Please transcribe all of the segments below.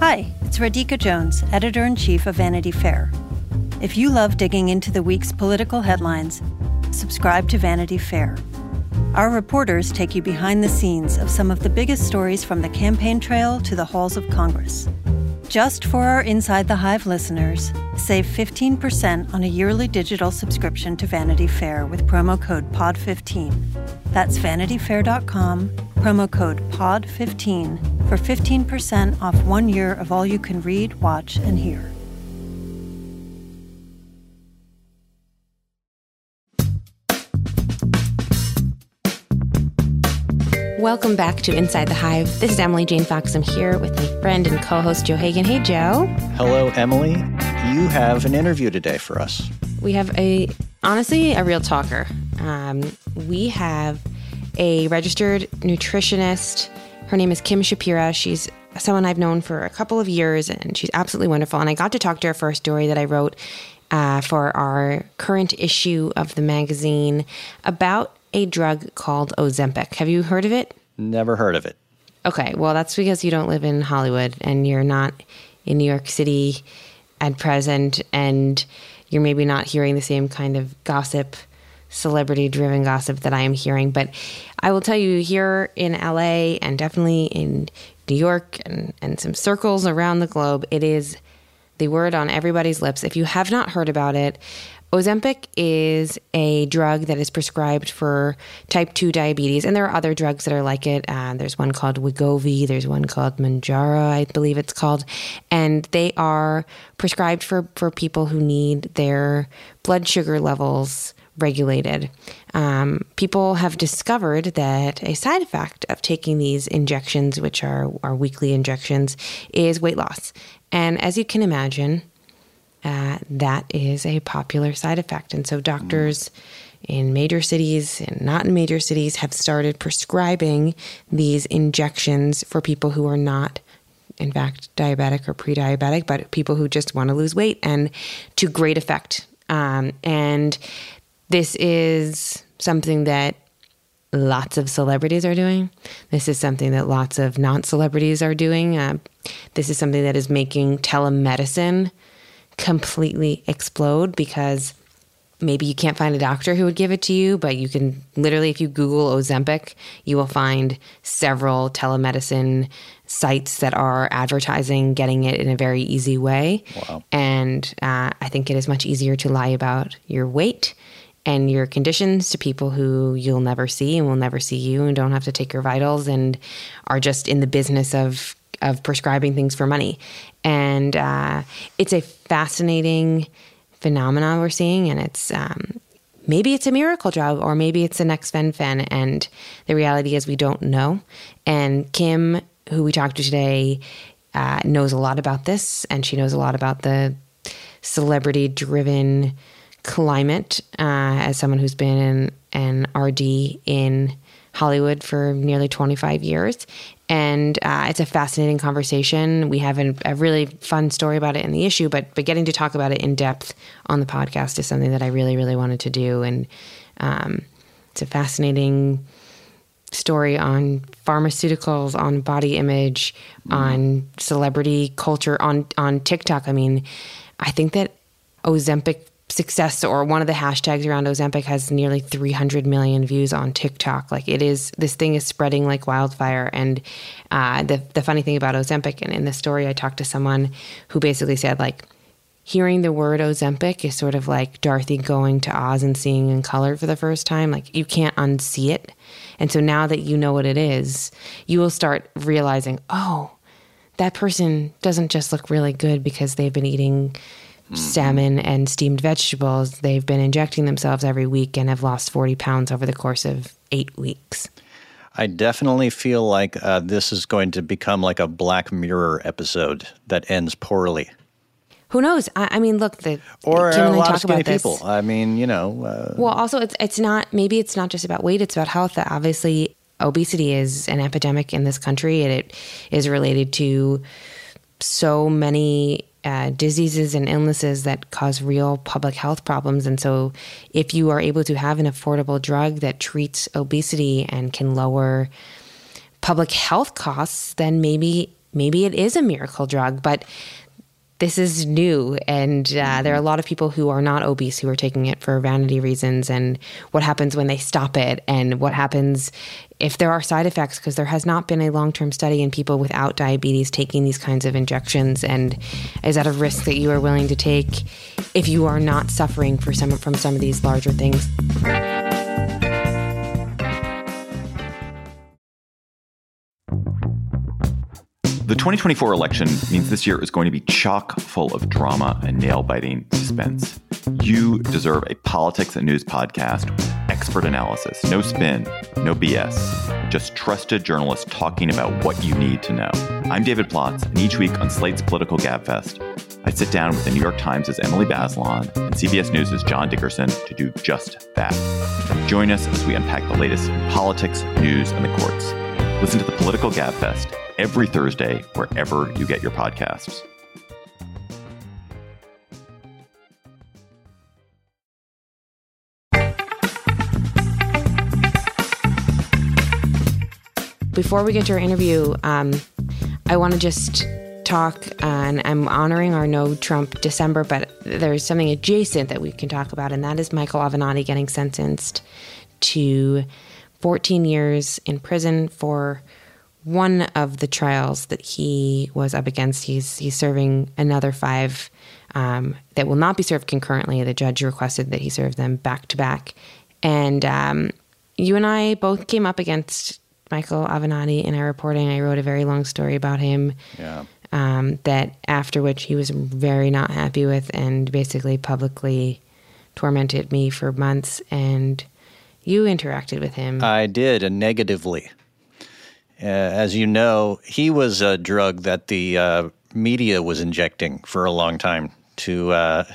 Hi, it's Radhika Jones, Editor-in-Chief of Vanity Fair. If you love digging into the week's political headlines, subscribe to Vanity Fair. Our reporters take you behind the scenes of some of the biggest stories from the campaign trail to the halls of Congress. Just for our Inside the Hive listeners, save 15% on a yearly digital subscription to Vanity Fair with promo code POD15. That's vanityfair.com, promo code POD15 for 15% off 1 year of all you can read, watch, and hear. Welcome back to Inside the Hive. This is Emily Jane Fox. I'm here with my friend and co-host Joe Hagan. Hey, Joe. Hello, Emily. You have an interview today for us. We have honestly, a real talker. We have a registered nutritionist. Her name is Kim Shapira. She's someone I've known for a couple of years, and she's absolutely wonderful. And I got to talk to her for a story that I wrote for our current issue of the magazine about a drug called Ozempic. Have you heard of it? Never heard of it. Okay, well, that's because you don't live in Hollywood and you're not in New York City at present, and you're maybe not hearing the same kind of gossip, celebrity-driven gossip that I am hearing. But I will tell you, here in LA and definitely in New York and some circles around the globe, it is the word on everybody's lips. If you have not heard about it, Ozempic is a drug that is prescribed for type 2 diabetes, and there are other drugs that are like it. There's one called Wegovy, there's one called Mounjaro, I believe it's called, and they are prescribed for people who need their blood sugar levels regulated. People have discovered that a side effect of taking these injections, which are weekly injections, is weight loss. And as you can imagine, that is a popular side effect. And so doctors in major cities and not in major cities have started prescribing these injections for people who are not, in fact, diabetic or pre-diabetic, but people who just want to lose weight, and to great effect. And this is something that lots of celebrities are doing. This is something that lots of non-celebrities are doing. This is something that is making telemedicine completely explode, because maybe you can't find a doctor who would give it to you, but you can literally, if you Google Ozempic, you will find several telemedicine sites that are advertising getting it in a very easy way. Wow. And I think it is much easier to lie about your weight and your conditions to people who you'll never see and will never see you and don't have to take your vitals and are just in the business of prescribing things for money. And it's a fascinating phenomenon we're seeing, and it's maybe it's a miracle drug, or maybe it's the next fen-phen, and the reality is we don't know. And Kim, who we talked to today, knows a lot about this, and she knows a lot about the celebrity-driven climate as someone who's been an RD in Hollywood for nearly 25 years. And it's a fascinating conversation. We have a really fun story about it in the issue, but getting to talk about it in depth on the podcast is something that I really, really wanted to do. And it's a fascinating story on pharmaceuticals, on body image, on celebrity culture, on TikTok. I mean, I think that Ozempic success, or one of the hashtags around Ozempic, has nearly 300 million views on TikTok. Like, this thing is spreading like wildfire. And the funny thing about Ozempic, and in the story I talked to someone who basically said, like, hearing the word Ozempic is sort of like Dorothy going to Oz and seeing in color for the first time. Like, you can't unsee it. And so now that you know what it is, you will start realizing, oh, that person doesn't just look really good because they've been eating salmon and steamed vegetables. They've been injecting themselves every week and have lost 40 pounds over the course of 8 weeks. I definitely feel like this is going to become like a Black Mirror episode that ends poorly. Who knows? I mean, look, or Kim a and I lot talk of skinny about this. people. I mean, well, also, it's not. Maybe it's not just about weight. It's about health. Obviously, obesity is an epidemic in this country, and it is related to so many diseases and illnesses that cause real public health problems. And so if you are able to have an affordable drug that treats obesity and can lower public health costs, then maybe maybe it is a miracle drug, but this is new. And there are a lot of people who are not obese who are taking it for vanity reasons, and what happens when they stop it, and what happens if there are side effects, because there has not been a long-term study in people without diabetes taking these kinds of injections. And is that a risk that you are willing to take if you are not suffering from some of these larger things? The 2024 election means this year is going to be chock full of drama and nail-biting suspense. You deserve a politics and news podcast with expert analysis, no spin, no BS, just trusted journalists talking about what you need to know. I'm David Plotz, and each week on Slate's Political Gabfest, I sit down with the New York Times' Emily Bazelon and CBS News' John Dickerson to do just that. Join us as we unpack the latest in politics, news, and the courts. Listen to the Political Gabfest every Thursday, wherever you get your podcasts. Before we get to our interview, I want to just talk, and I'm honoring our No Trump December, but there's something adjacent that we can talk about, and that is Michael Avenatti getting sentenced to 14 years in prison for one of the trials that he was up against. He's serving another 5 that will not be served concurrently. The judge requested that he serve them back to back. And you and I both came up against Michael Avenatti in our reporting. I wrote a very long story about him. Yeah. That after which he was very not happy with, and basically publicly tormented me for months. And you interacted with him. I did, and negatively. As you know, he was a drug that the media was injecting for a long time to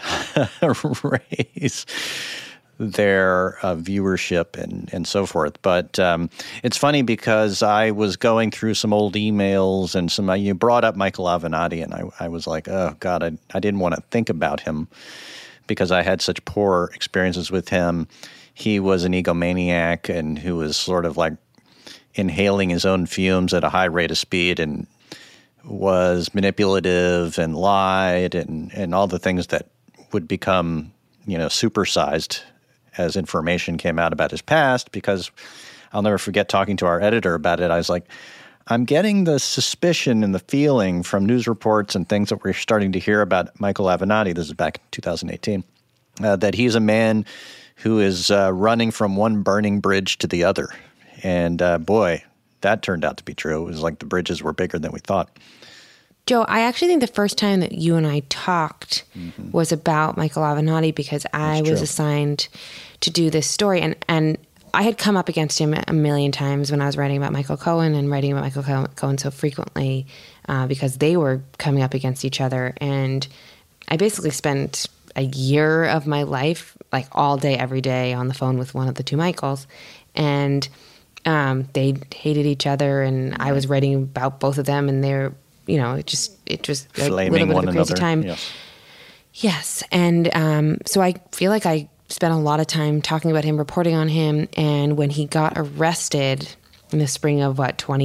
raise their viewership and so forth. But it's funny because I was going through some old emails and you brought up Michael Avenatti, and I was like, oh, God, I didn't want to think about him because I had such poor experiences with him. He was an egomaniac and who was sort of like inhaling his own fumes at a high rate of speed and was manipulative and lied and all the things that would become, supersized as information came out about his past. Because I'll never forget talking to our editor about it. I was like, I'm getting the suspicion and the feeling from news reports and things that we're starting to hear about Michael Avenatti, this is back in 2018, that he's a man who is running from one burning bridge to the other. And boy, that turned out to be true. It was like the bridges were bigger than we thought. Joe, I actually think the first time that you and I talked was about Michael Avenatti, because I was assigned to do this story. And I had come up against him a million times when I was writing about Michael Cohen and writing about Michael Cohen so frequently because they were coming up against each other. And I basically spent a year of my life, like all day, every day, on the phone with one of the two Michaels. And they hated each other, and I was writing about both of them, and they're, it just a little bit of a crazy time. Yes. And so I feel like I spent a lot of time talking about him, reporting on him. And when he got arrested in the spring of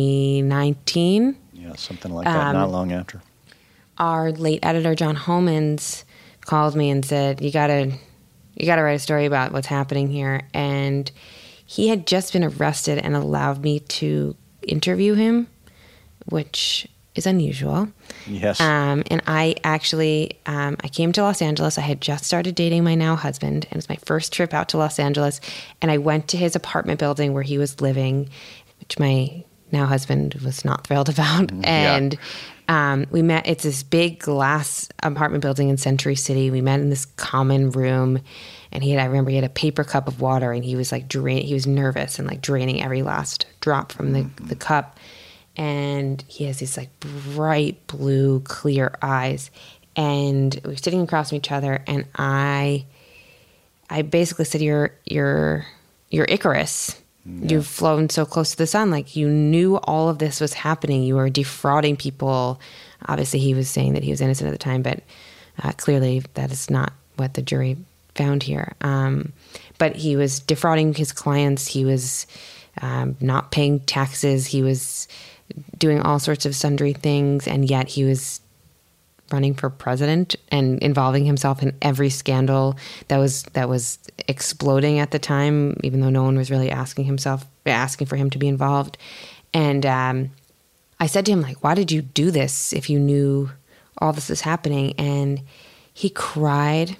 2019? Yeah, something like that, not long after. Our late editor, John Homans, called me and said, you gotta write a story about what's happening here. And he had just been arrested and allowed me to interview him, which is unusual. Yes. And I actually, I came to Los Angeles. I had just started dating my now husband, and it was my first trip out to Los Angeles. And I went to his apartment building where he was living, which my now husband was not thrilled about. And we met. It's this big glass apartment building in Century City. We met in this common room. And I remember he had a paper cup of water, and he was like he was nervous and like draining every last drop from the cup. And he has these like bright blue, clear eyes. And we were sitting across from each other, and I basically said, "You're Icarus. Yeah. You've flown so close to the sun. Like, you knew all of this was happening. You were defrauding people." Obviously, he was saying that he was innocent at the time, but clearly that is not what the jury found here. But he was defrauding his clients. He was not paying taxes. He was doing all sorts of sundry things, and yet he was running for president and involving himself in every scandal that was exploding at the time, even though no one was really asking for him to be involved. And I said to him, like, why did you do this if you knew all this is happening? And he cried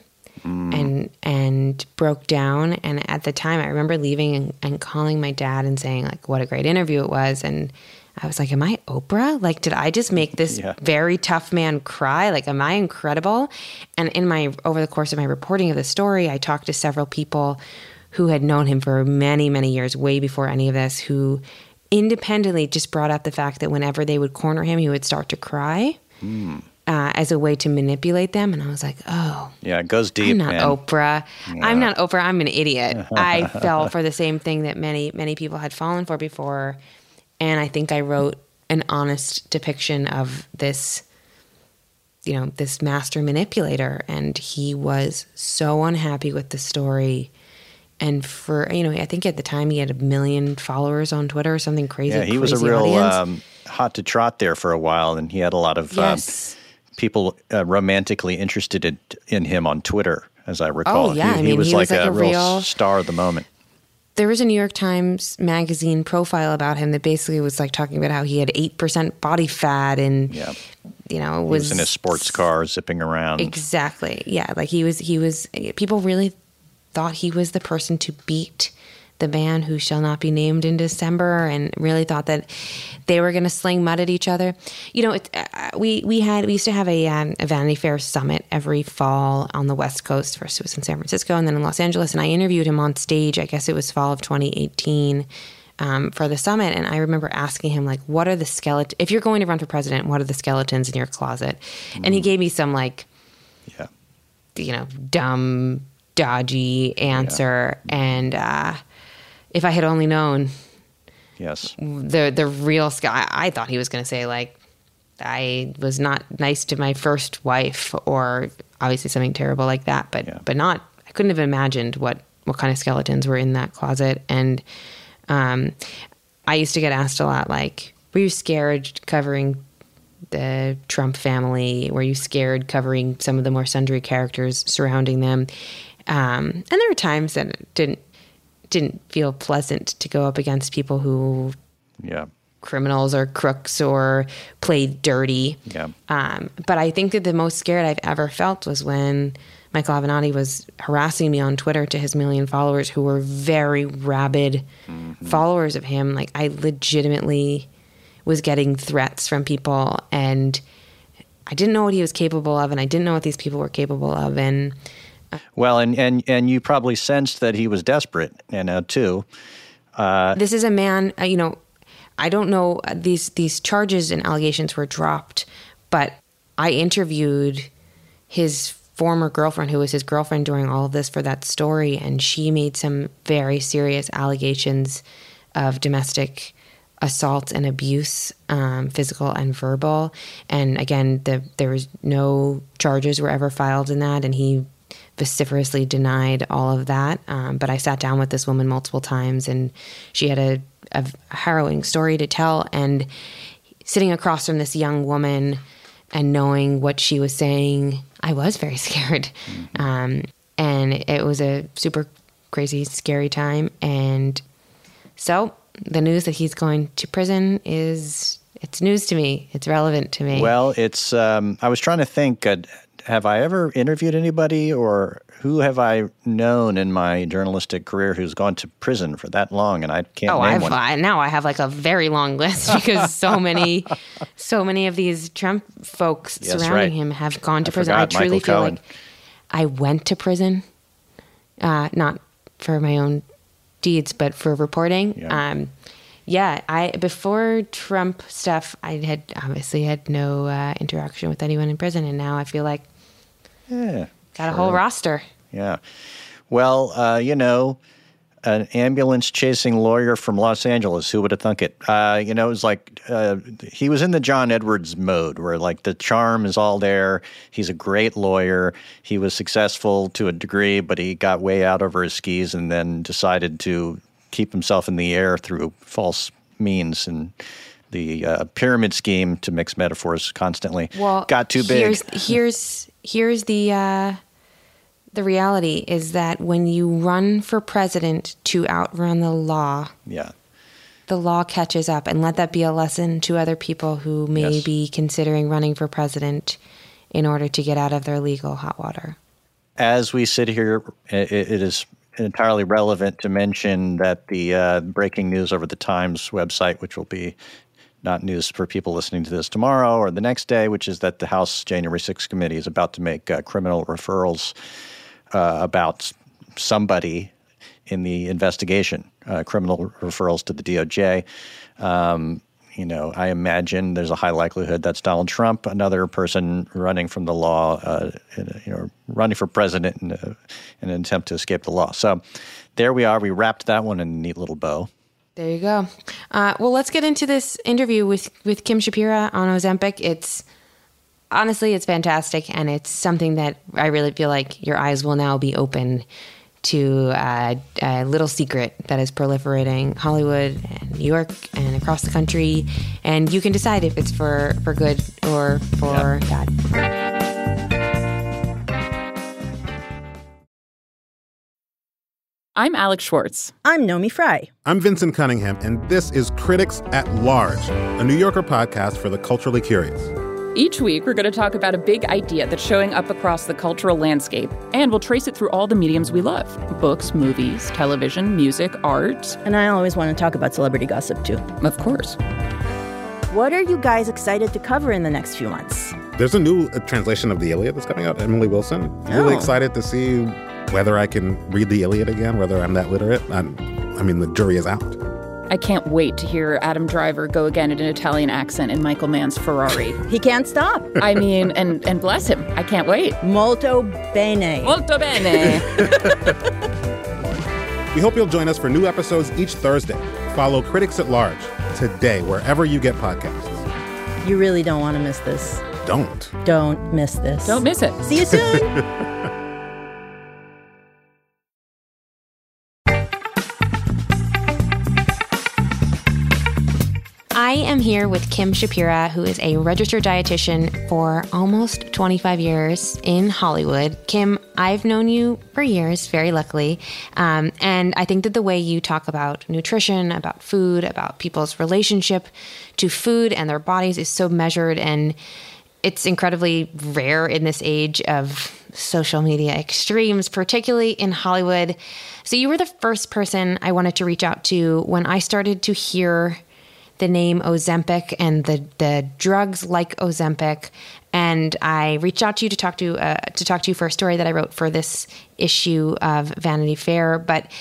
and broke down. And at the time, I remember leaving and calling my dad and saying, like, what a great interview it was. And I was like, am I Oprah? Like, did I just make this very tough man cry? Like, am I incredible? And over the course of my reporting of the story, I talked to several people who had known him for many, many years, way before any of this, who independently just brought up the fact that whenever they would corner him, he would start to cry as a way to manipulate them. And I was like, oh. Yeah, it goes deep, I'm not man. Oprah. Yeah. I'm not Oprah. I'm an idiot. I fell for the same thing that many, many people had fallen for before. And I think I wrote an honest depiction of this, this master manipulator. And he was so unhappy with the story. And I think at the time he had 1 million followers on Twitter or something crazy. Yeah, he was a real hot to trot there for a while. And he had a lot of people romantically interested in him on Twitter, as I recall. Oh, yeah. He was like a real star of the moment. There was a New York Times magazine profile about him that basically was like talking about how he had 8% body fat and, he was in a sports car zipping around. Exactly. Yeah. Like he was, people really thought he was the person to beat the man who shall not be named in December, and really thought that they were going to sling mud at each other. We used to have a Vanity Fair summit every fall on the West Coast. First it was in San Francisco and then in Los Angeles, and I interviewed him on stage. I guess it was fall of 2018 for the summit, and I remember asking him, like, what are the skeletons? If you're going to run for president, what are the skeletons in your closet? And he gave me some dumb, dodgy answer, and if I had only known, the real guy, I thought he was going to say, like, I was not nice to my first wife, or obviously something terrible like that. But not. I couldn't have imagined what kind of skeletons were in that closet. And I used to get asked a lot, like, were you scared covering the Trump family? Were you scared covering some of the more sundry characters surrounding them? And there were times that it didn't feel pleasant to go up against people who criminals or crooks or played dirty. But I think that the most scared I've ever felt was when Michael Avenatti was harassing me on Twitter to his 1 million followers, who were very rabid followers of him. Like, I legitimately was getting threats from people, and I didn't know what he was capable of, and I didn't know what these people were capable of. And well, and you probably sensed that he was desperate, too. This is a man, I don't know, these charges and allegations were dropped, but I interviewed his former girlfriend, who was his girlfriend during all of this, for that story, and she made some very serious allegations of domestic assault and abuse, physical and verbal. And again, there was no charges were ever filed in that, and he vociferously denied all of that. But I sat down with this woman multiple times, and she had a harrowing story to tell. And sitting across from this young woman and knowing what she was saying, I was very scared. And it was a super crazy, scary time. And so the news that he's going to prison it's news to me. It's relevant to me. Well, it's, I was trying to think, have I ever interviewed anybody, or who have I known in my journalistic career who's gone to prison for that long? And I can't name one. Now I have like a very long list, because so many of these Trump folks surrounding him have gone to prison. I truly feel like I went to prison, not for my own deeds, but for reporting. Before Trump stuff, I had obviously had no interaction with anyone in prison, and now I feel like got a whole roster. Yeah. Well, an ambulance chasing lawyer from Los Angeles, who would have thunk it? It was like he was in the John Edwards mode, where like the charm is all there. He's a great lawyer. He was successful to a degree, but he got way out over his skis and then decided to keep himself in the air through false means and the pyramid scheme, to mix metaphors constantly, well, got too big. Here's the reality is that when you run for president to outrun the law, the law catches up. And let that be a lesson to other people who may be considering running for president in order to get out of their legal hot water. As we sit here, it is entirely relevant to mention that the breaking news over the Times website, which will be not news for people listening to this tomorrow or the next day, which is that the House January 6th committee is about to make criminal referrals about somebody in the investigation, criminal referrals to the DOJ. I imagine there's a high likelihood that's Donald Trump, another person running from the law, running for president in an attempt to escape the law. So there we are. We wrapped that one in a neat little bow. There you go. Well, let's get into this interview with Kim Shapira on Ozempic. It's fantastic, and it's something that I really feel like your eyes will now be open to a little secret that is proliferating Hollywood and New York and across the country, and you can decide if it's for good or for bad. I'm Alex Schwartz. I'm Nomi Fry. I'm Vincent Cunningham, and this is Critics at Large, a New Yorker podcast for the culturally curious. Each week, we're going to talk about a big idea that's showing up across the cultural landscape, and we'll trace it through all the mediums we love: books, movies, television, music, art. And I always want to talk about celebrity gossip, too. Of course. What are you guys excited to cover in the next few months? There's a new translation of the Iliad that's coming out, Emily Wilson. Really excited to see whether I can read the Iliad again, whether I'm that literate. I mean, the jury is out. I can't wait to hear Adam Driver go again in an Italian accent in Michael Mann's Ferrari. He can't stop. I mean, and bless him. I can't wait. Molto bene. Molto bene. We hope you'll join us for new episodes each Thursday. Follow Critics at Large today, wherever you get podcasts. You really don't want to miss this. Don't miss this. Don't miss it. See you soon. I am here with Kim Shapira, who is a registered dietitian for almost 25 years in Hollywood. Kim, I've known you for years, very luckily, and I think that the way you talk about nutrition, about food, about people's relationship to food and their bodies is so measured, and it's incredibly rare in this age of social media extremes, particularly in Hollywood. So you were the first person I wanted to reach out to when I started to hear the name Ozempic and the drugs like Ozempic, and I reached out to you to talk to you for a story that I wrote for this issue of Vanity Fair. But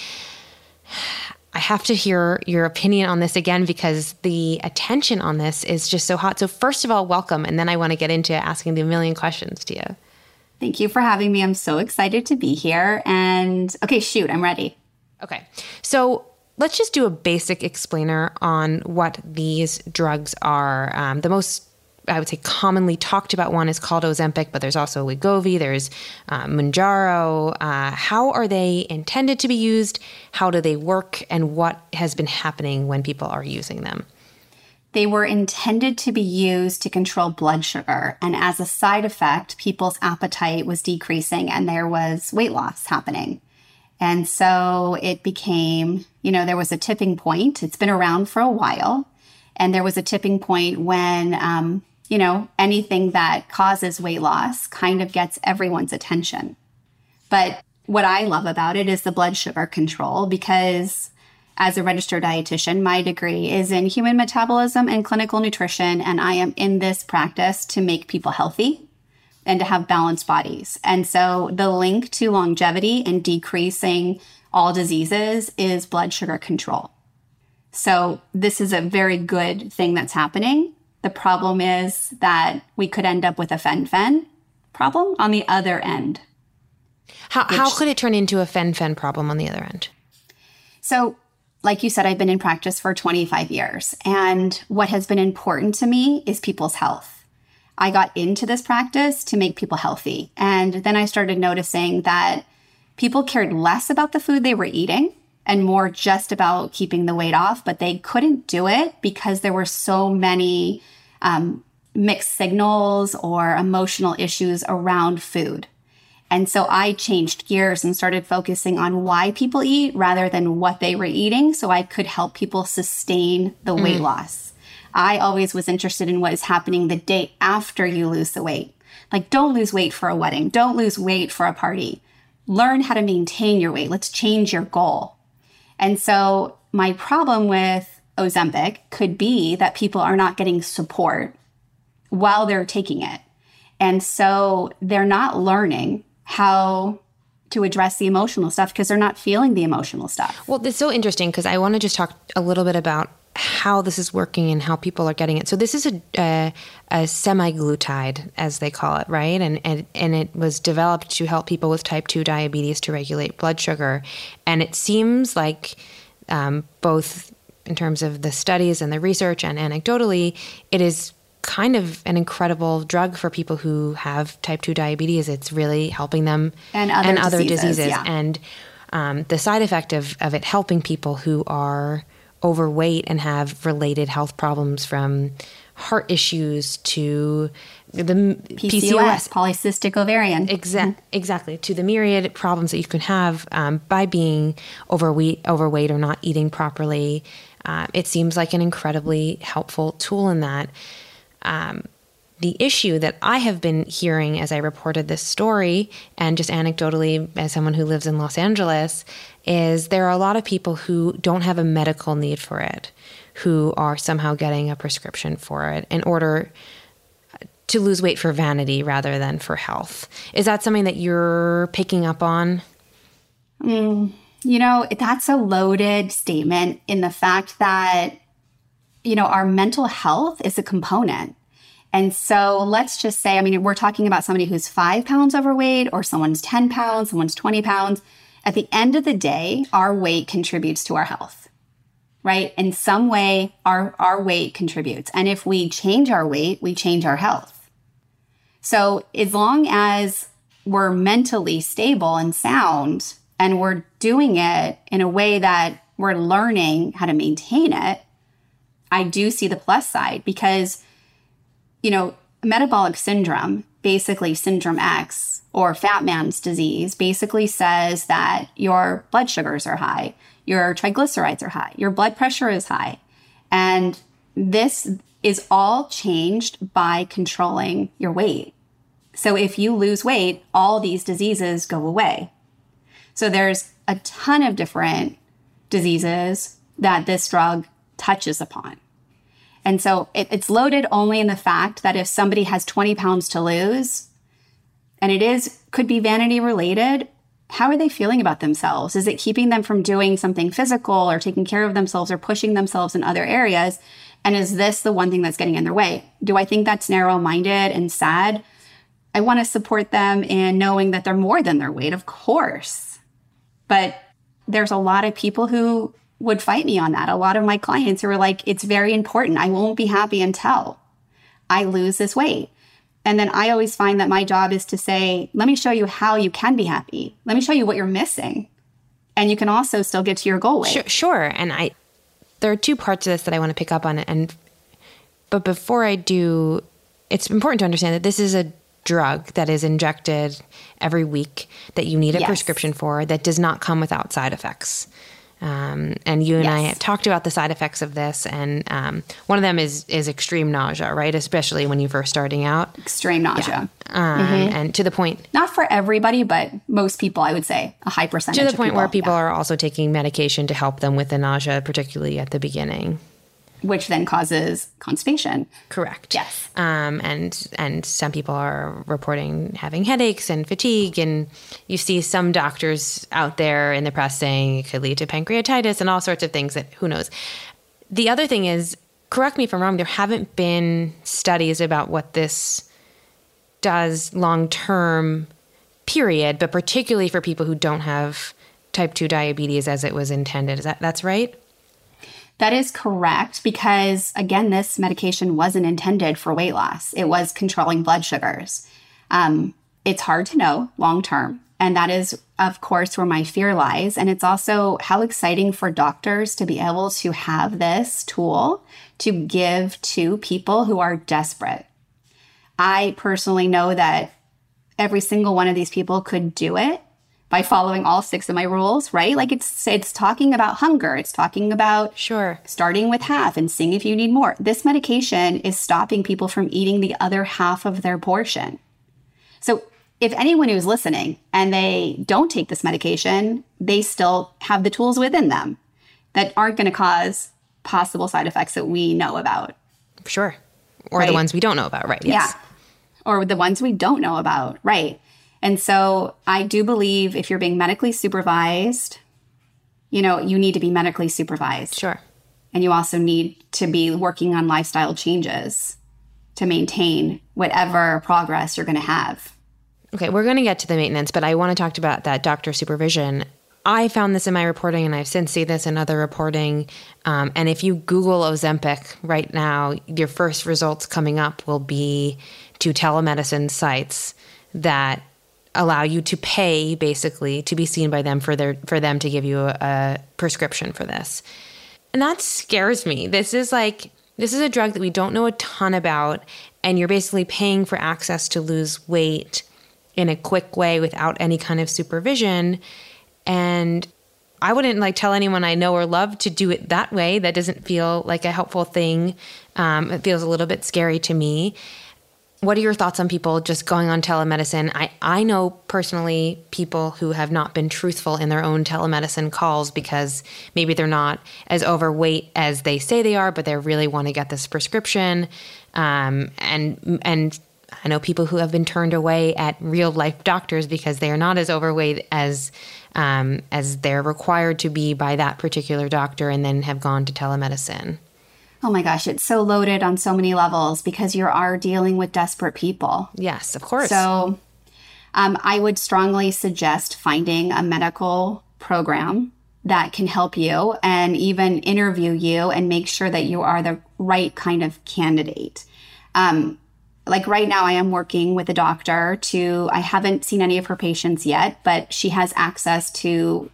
I have to hear your opinion on this again because the attention on this is just so hot. So first of all, welcome, and then I want to get into asking the million questions to you. Thank you for having me. I'm so excited to be here. And okay, shoot, I'm ready. Okay, so let's just do a basic explainer on what these drugs are. The most, I would say, commonly talked about one is called Ozempic, but there's also Wegovy, there's Mounjaro. How are they intended to be used? How do they work? And what has been happening when people are using them? They were intended to be used to control blood sugar. And as a side effect, people's appetite was decreasing and there was weight loss happening. And so it became, there was a tipping point. It's been around for a while. And there was a tipping point when, anything that causes weight loss kind of gets everyone's attention. But what I love about it is the blood sugar control, because as a registered dietitian, my degree is in human metabolism and clinical nutrition. And I am in this practice to make people healthy and to have balanced bodies. And so the link to longevity and decreasing all diseases is blood sugar control. So this is a very good thing that's happening. The problem is that we could end up with a fen-phen problem on the other end. How could it turn into a fen-phen problem on the other end? So, like you said, I've been in practice for 25 years. And what has been important to me is people's health. I got into this practice to make people healthy. And then I started noticing that people cared less about the food they were eating and more just about keeping the weight off, but they couldn't do it because there were so many mixed signals or emotional issues around food. And so I changed gears and started focusing on why people eat rather than what they were eating, so I could help people sustain the weight loss. I always was interested in what is happening the day after you lose the weight. Like, don't lose weight for a wedding. Don't lose weight for a party. Learn how to maintain your weight. Let's change your goal. And so my problem with Ozempic could be that people are not getting support while they're taking it. And so they're not learning how to address the emotional stuff because they're not feeling the emotional stuff. Well, it's so interesting because I want to just talk a little bit about how this is working and how people are getting it. So this is a semaglutide, as they call it, right? And it was developed to help people with type 2 diabetes to regulate blood sugar. And it seems like both in terms of the studies and the research and anecdotally, it is kind of an incredible drug for people who have type 2 diabetes. It's really helping them and other diseases. Yeah. And the side effect of it helping people who are overweight and have related health problems, from heart issues to the PCOS, polycystic ovarian. Exactly, to the myriad problems that you can have by being overweight or not eating properly. It seems like an incredibly helpful tool in that. The issue that I have been hearing as I reported this story, and just anecdotally as someone who lives in Los Angeles, is there are a lot of people who don't have a medical need for it, who are somehow getting a prescription for it in order to lose weight for vanity rather than for health. Is that something that you're picking up on? That's a loaded statement in the fact that, our mental health is a component. And so let's just say, we're talking about somebody who's 5 pounds overweight or someone's 10 pounds, someone's 20 pounds. At the end of the day, our weight contributes to our health, right? In some way, our weight contributes. And if we change our weight, we change our health. So as long as we're mentally stable and sound and we're doing it in a way that we're learning how to maintain it, I do see the plus side because metabolic syndrome, basically syndrome X or fat man's disease, basically says that your blood sugars are high, your triglycerides are high, your blood pressure is high. And this is all changed by controlling your weight. So if you lose weight, all these diseases go away. So there's a ton of different diseases that this drug touches upon. And so it's loaded only in the fact that if somebody has 20 pounds to lose, and could be vanity related, how are they feeling about themselves? Is it keeping them from doing something physical or taking care of themselves or pushing themselves in other areas? And is this the one thing that's getting in their way? Do I think that's narrow-minded and sad? I want to support them in knowing that they're more than their weight, of course. But there's a lot of people who would fight me on that. A lot of my clients who are like, it's very important. I won't be happy until I lose this weight. And then I always find that my job is to say, let me show you how you can be happy. Let me show you what you're missing. And you can also still get to your goal weight. Sure. And there are two parts of this that I want to pick up on. But before I do, it's important to understand that this is a drug that is injected every week that you need a prescription for, that does not come without side effects. And you and I have talked about the side effects of this, and one of them is extreme nausea, right? Especially when you're first starting out. Extreme nausea. Yeah. And to the point... Not for everybody, but most people, I would say, a high percentage to the point where people are also taking medication to help them with the nausea, particularly at the beginning. Which then causes constipation. Correct. Yes. And some people are reporting having headaches and fatigue, and you see some doctors out there in the press saying it could lead to pancreatitis and all sorts of things that who knows. The other thing is, correct me if I'm wrong, there haven't been studies about what this does long-term, period, but particularly for people who don't have type 2 diabetes as it was intended. That's right? That is correct because, again, this medication wasn't intended for weight loss. It was controlling blood sugars. It's hard to know long term. And that is of course, where my fear lies. And it's also how exciting for doctors to be able to have this tool to give to people who are desperate. I personally know that every single one of these people could do it by following all 6 of my rules, right? Like it's talking about hunger. It's talking about starting with half and seeing if you need more. This medication is stopping people from eating the other half of their portion. So if anyone who's listening and they don't take this medication, they still have the tools within them that aren't going to cause possible side effects that we know about. Sure. Or the ones we don't know about, right? Yes. Yeah. Or the ones we don't know about, right? And so I do believe if you're being medically supervised, you need to be medically supervised. Sure. And you also need to be working on lifestyle changes to maintain whatever progress you're going to have. Okay, we're going to get to the maintenance, but I want to talk about that doctor supervision. I found this in my reporting, and I've since seen this in other reporting. And if you Google Ozempic right now, your first results coming up will be to telemedicine sites that allow you to pay, basically, to be seen by them for them to give you a prescription for this. And that scares me. This is a drug that we don't know a ton about, and you're basically paying for access to lose weight in a quick way without any kind of supervision. And I wouldn't tell anyone I know or love to do it that way. That doesn't feel like a helpful thing. It feels a little bit scary to me. What are your thoughts on people just going on telemedicine? I know personally people who have not been truthful in their own telemedicine calls because maybe they're not as overweight as they say they are, but they really want to get this prescription. And I know people who have been turned away at real life doctors because they are not as overweight as they're required to be by that particular doctor, and then have gone to telemedicine. Oh my gosh, it's so loaded on so many levels because you are dealing with desperate people. Yes, of course. So I would strongly suggest finding a medical program that can help you and even interview you and make sure that you are the right kind of candidate. Like right now, I am working with a doctor I haven't seen any of her patients yet, but she has access to,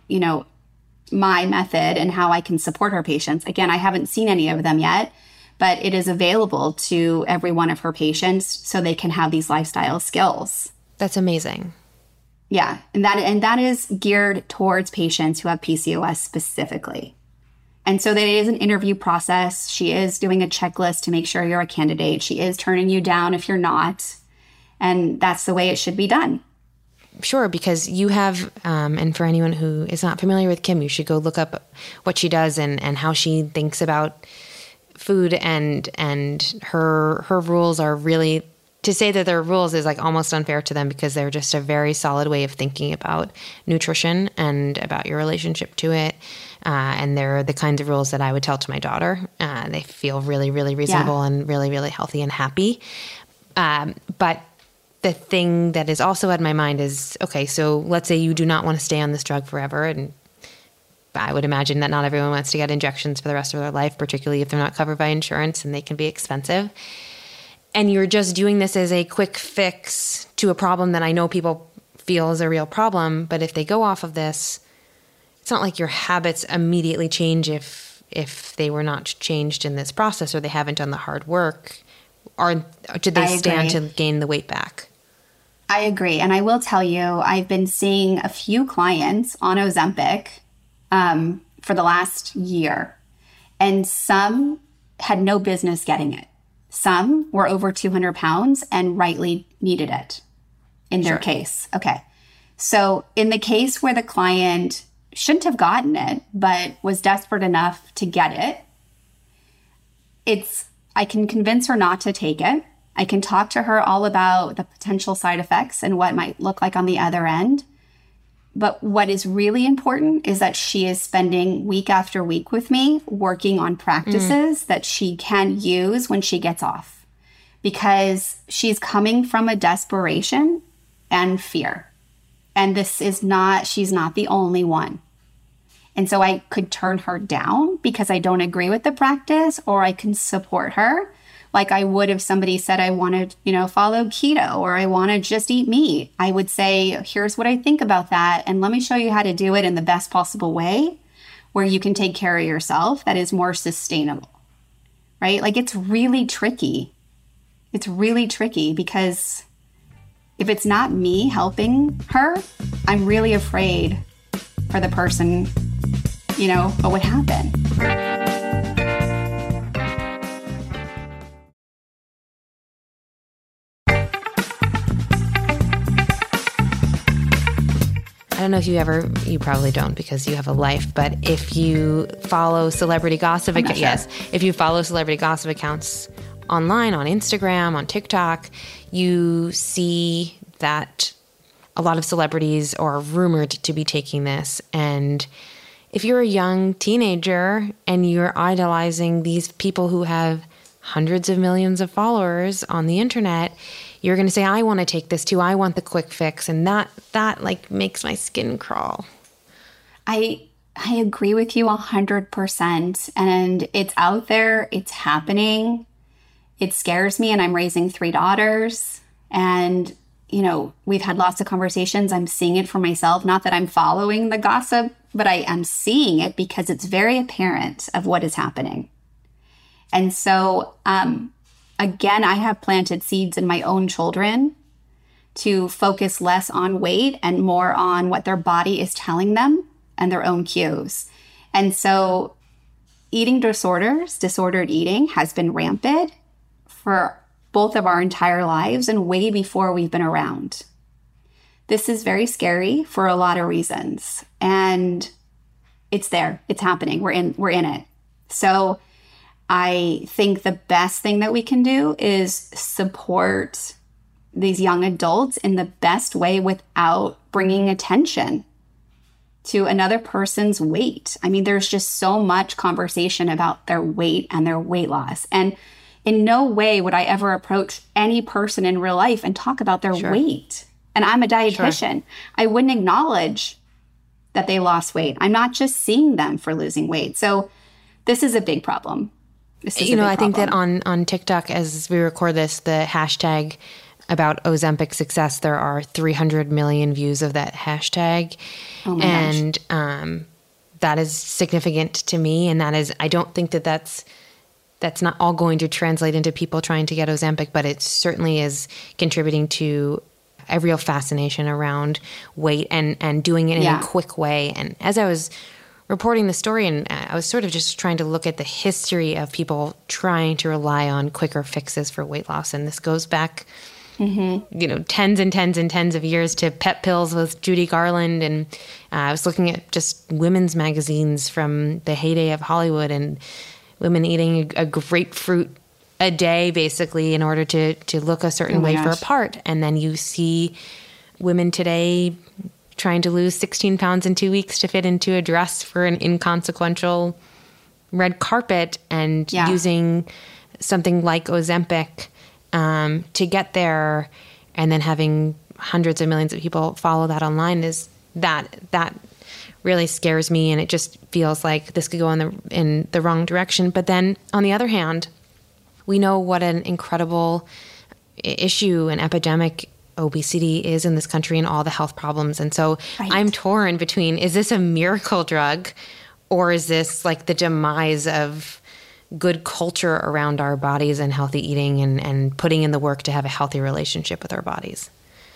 my method and how I can support her patients. Again, I haven't seen any of them yet, but it is available to every one of her patients so they can have these lifestyle skills. That's amazing. Yeah. And that is geared towards patients who have PCOS specifically. And so that is an interview process. She is doing a checklist to make sure you're a candidate. She is turning you down if you're not. And that's the way it should be done. Sure, because you have, and for anyone who is not familiar with Kim, you should go look up what she does and how she thinks about food, and her rules are really, to say that they're rules is almost unfair to them because they're just a very solid way of thinking about nutrition and about your relationship to it. And they're the kinds of rules that I would tell to my daughter. They feel really, really reasonable and really, really healthy and happy. But the thing that is also in my mind is, okay, so let's say you do not want to stay on this drug forever. And I would imagine that not everyone wants to get injections for the rest of their life, particularly if they're not covered by insurance and they can be expensive. And you're just doing this as a quick fix to a problem that I know people feel is a real problem. But if they go off of this, it's not like your habits immediately change if they were not changed in this process or they haven't done the hard work. Or did they stand to gain the weight back? I agree. And I will tell you, I've been seeing a few clients on Ozempic for the last year, and some had no business getting it. Some were over 200 pounds and rightly needed it in their case. Okay. So in the case where the client shouldn't have gotten it, but was desperate enough to get it, I can convince her not to take it. I can talk to her all about the potential side effects and what might look like on the other end. But what is really important is that she is spending week after week with me working on practices that she can use when she gets off. Because she's coming from a desperation and fear. And she's not the only one. And so I could turn her down because I don't agree with the practice, or I can support her like I would if somebody said, I want to, follow keto or I want to just eat meat. I would say, here's what I think about that. And let me show you how to do it in the best possible way where you can take care of yourself that is more sustainable, right? Like it's really tricky. It's really tricky because if it's not me helping her, I'm really afraid for the person, what would happen. I don't know if you probably don't because you have a life, but if you follow celebrity gossip accounts, yes, if you follow celebrity gossip accounts online, on Instagram, on TikTok, you see that a lot of celebrities are rumored to be taking this. And if you're a young teenager and you're idolizing these people who have hundreds of millions of followers on the internet, you're going to say, I want to take this too. I want the quick fix. And that like makes my skin crawl. I agree with you 100%. And it's out there. It's happening. It scares me. And I'm raising 3 daughters. And, we've had lots of conversations. I'm seeing it for myself. Not that I'm following the gossip, but I am seeing it because it's very apparent of what is happening. And so, again, I have planted seeds in my own children to focus less on weight and more on what their body is telling them and their own cues. And so eating disorders, disordered eating has been rampant for both of our entire lives and way before we've been around. This is very scary for a lot of reasons. And it's there. It's happening. We're in it. So I think the best thing that we can do is support these young adults in the best way without bringing attention to another person's weight. I mean, there's just so much conversation about their weight and their weight loss. And in no way would I ever approach any person in real life and talk about their weight. And I'm a dietitian. I wouldn't acknowledge that they lost weight. I'm not just seeing them for losing weight. So this is a big problem. I think that on TikTok, as we record this, the hashtag about Ozempic success, there are 300 million views of that hashtag. Oh my gosh. That is significant to me. And I don't think that's not all going to translate into people trying to get Ozempic, but it certainly is contributing to a real fascination around weight and doing it in a quick way. And as I was reporting the story, and I was sort of just trying to look at the history of people trying to rely on quicker fixes for weight loss. And this goes back, tens and tens and tens of years to pep pills with Judy Garland. And I was looking at just women's magazines from the heyday of Hollywood and women eating a grapefruit a day, basically, in order to look a certain way for a part. And then you see women today trying to lose 16 pounds in 2 weeks to fit into a dress for an inconsequential red carpet and using something like Ozempic to get there, and then having hundreds of millions of people follow that online is that really scares me. And it just feels like this could go in the wrong direction. But then on the other hand, we know what an incredible issue, an epidemic obesity is in this country and all the health problems. And so I'm torn between, is this a miracle drug or is this like the demise of good culture around our bodies and healthy eating and putting in the work to have a healthy relationship with our bodies?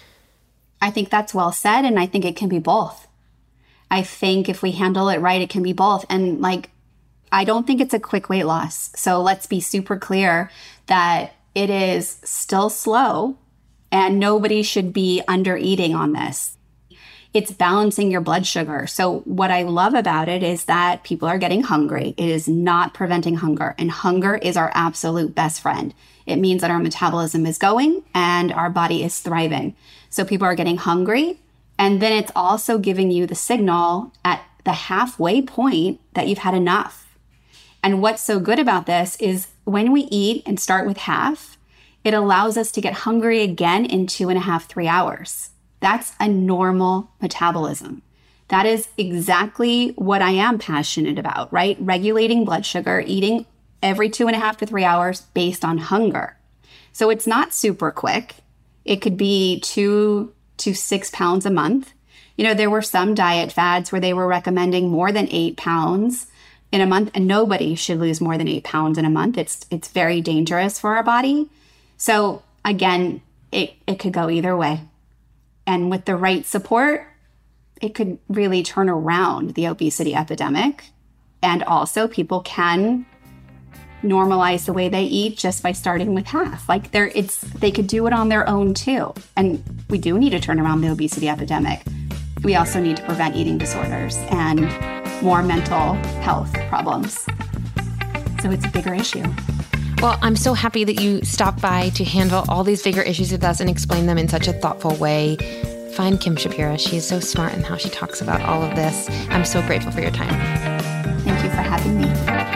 I think that's well said. And I think it can be both. I think if we handle it right, it can be both. And I don't think it's a quick weight loss. So let's be super clear that it is still slow and nobody should be under eating on this. It's balancing your blood sugar. So what I love about it is that people are getting hungry. It is not preventing hunger. And hunger is our absolute best friend. It means that our metabolism is going and our body is thriving. So people are getting hungry. And then it's also giving you the signal at the halfway point that you've had enough. And what's so good about this is when we eat and start with half, it allows us to get hungry again in 2.5, 3 hours. That's a normal metabolism. That is exactly what I am passionate about, right? Regulating blood sugar, eating every 2.5 to 3 hours based on hunger. So it's not super quick. It could be 2 to 6 pounds a month. There were some diet fads where they were recommending more than 8 pounds in a month, and nobody should lose more than 8 pounds in a month. It's very dangerous for our body. So again, it could go either way. And with the right support, it could really turn around the obesity epidemic. And also people can normalize the way they eat just by starting with half. They could do it on their own too. And we do need to turn around the obesity epidemic. We also need to prevent eating disorders and more mental health problems. So it's a bigger issue. Well, I'm so happy that you stopped by to handle all these bigger issues with us and explain them in such a thoughtful way. Find Kim Shapira. She is so smart in how she talks about all of this. I'm so grateful for your time. Thank you for having me.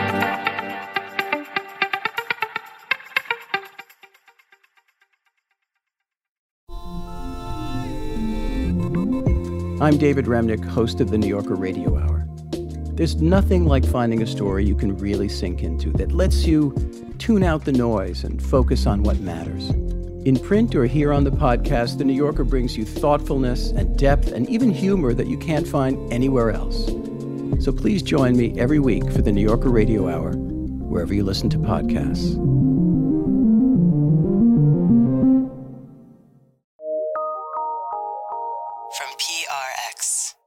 I'm David Remnick, host of the New Yorker Radio Hour. There's nothing like finding a story you can really sink into that lets you tune out the noise and focus on what matters. In print or here on the podcast, The New Yorker brings you thoughtfulness and depth and even humor that you can't find anywhere else. So please join me every week for the New Yorker Radio Hour, wherever you listen to podcasts. From PRX.